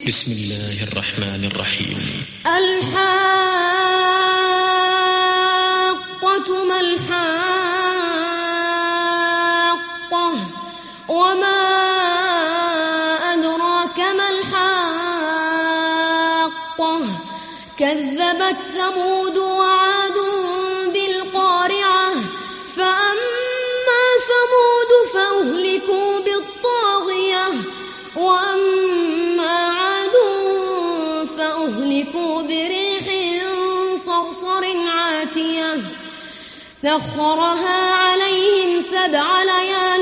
بسم الله الرحمن الرحيم. الحاقة ما الحاقة وما أدراك ما الحاقة كذبت ثمود وعاد بالقارعة فأما ثمود فأهلكوا بالطاغية وأما عاد فأهلكوا بريح صرصر عاتية سخرها عليهم 7 ليال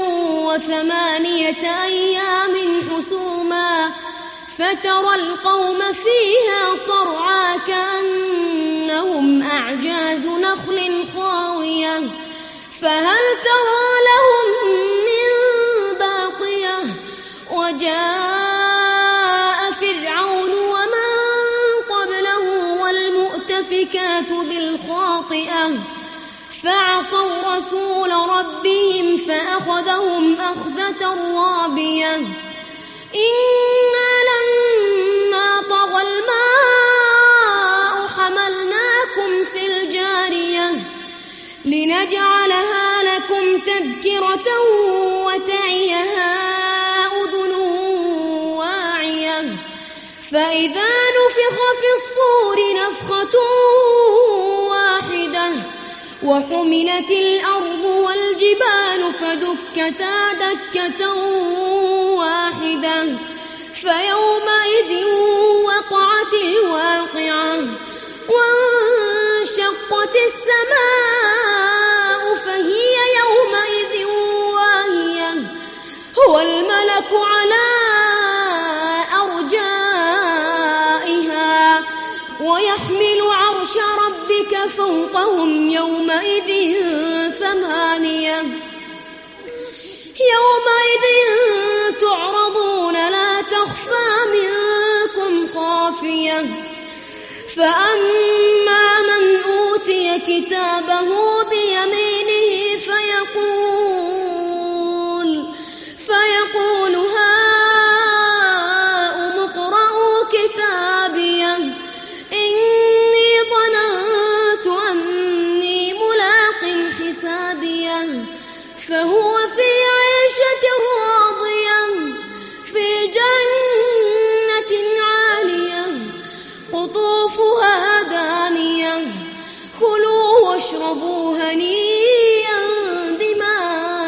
و8 أيام حسوما فترى القوم فيها صرعى كأنهم أعجاز نخل خاوية فهل ترى لهم من باقية وجاء فرعون ومن قبله والمؤتفكات بالخاطئة فعصوا رسول ربهم فأخذهم أخذة رابية إنا لما طغى الماء حملناكم في الجارية لنجعلها لكم تذكرة وتعيها أذن واعية فإذا نفخ في الصور نفخة واحدة وحملت الأرض والجبال فدكتا دكة واحدة فيومئذ وقعت الواقعة وانشقت السماء فهي يومئذ واهية هو الملك على أرجائها ويحمل عرش ربك فوقهم يومئذ 8 يومئذ تعرضون لا تخفى منكم خافية فأما من أوتي كتابه بيمينه فيقول هاؤم اقرءوا كتابيه إني ظننت أني ملاق حسابيه فهو في عيشة راضية في جنة عالية قطوفها دانية كلوا واشربوا هنيئا بما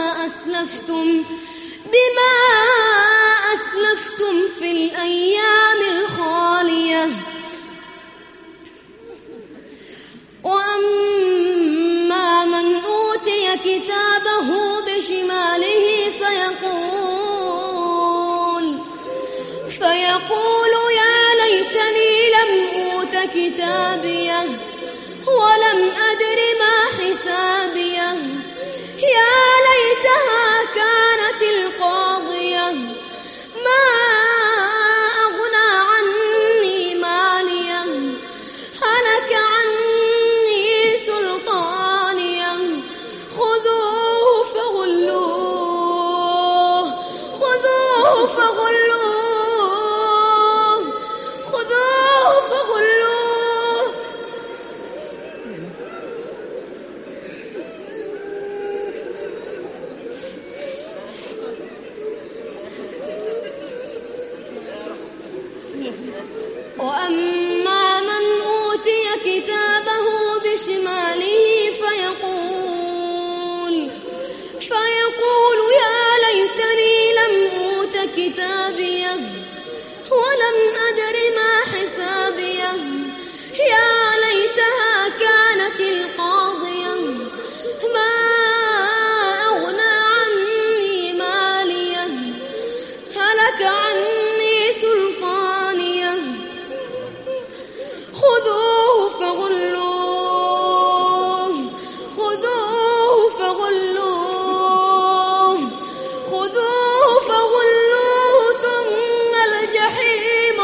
أسلفتم في الأيام الخالية وأما من أوتي كتابه بشماله فيقول يا ليتني لم أوت كتابيه ولم أدر ما حسابيه يا ليتها كانت القاضية ما أغنى عني ماليه هلك عني سلطانيه خذوه فغلوه وأما من أوتي كتابه بشماله فيقول يا ليتني لم أوت كتابيه ولم أدر ما حسابيه يا ليتها كانت القاضية ما أغنى عني ماليه هلك عني سلطانيه خذوه فغلوه ثم الجحيم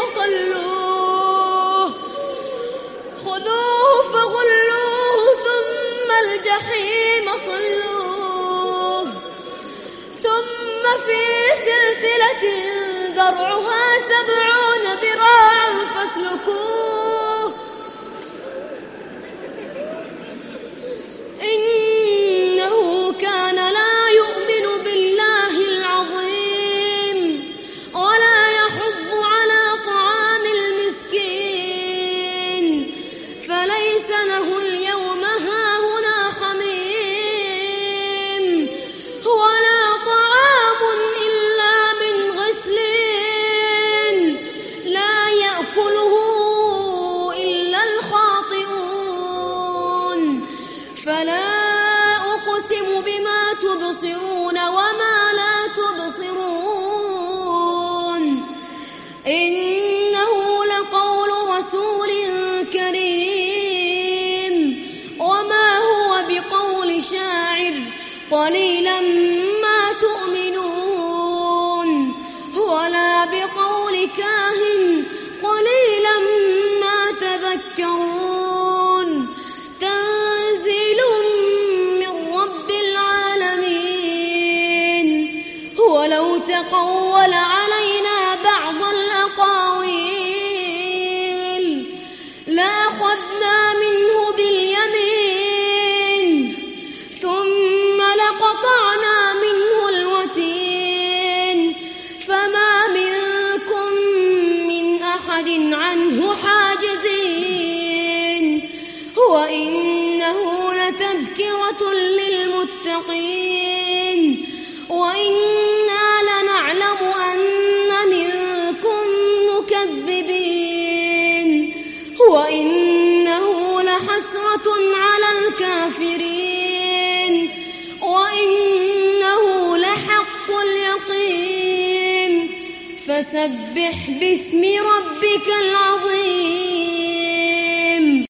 صلوه ثم في سلسلة ذرعها 70 فاتركوه إنه كان لا يؤمن بالله العظيم ولا يحض على طعام المسكين فليس له اليوم هاهنا حميم ولا طعام إلا من غسلين لا يأكله إلا الخاطئون فلا أقسم بما تبصرون وما لا تبصرون إنه لقول رسول كريم وما هو بقول شاعر قليلا ما تؤمنون ولا بقول كاهن قليلا ما تذكرون تنزيل من رب العالمين ولو تقول علينا بعض الأقاويل لأخذنا منه باليمين ثم لقطعنا منه الوتين فما منكم من أحد عنه حاجزين وإنه لتذكرة للمتقين وإنا لنعلم أن منكم مكذبين وإنه لحسرة على الكافرين وإنه لحق اليقين فسبح باسم ربك العظيم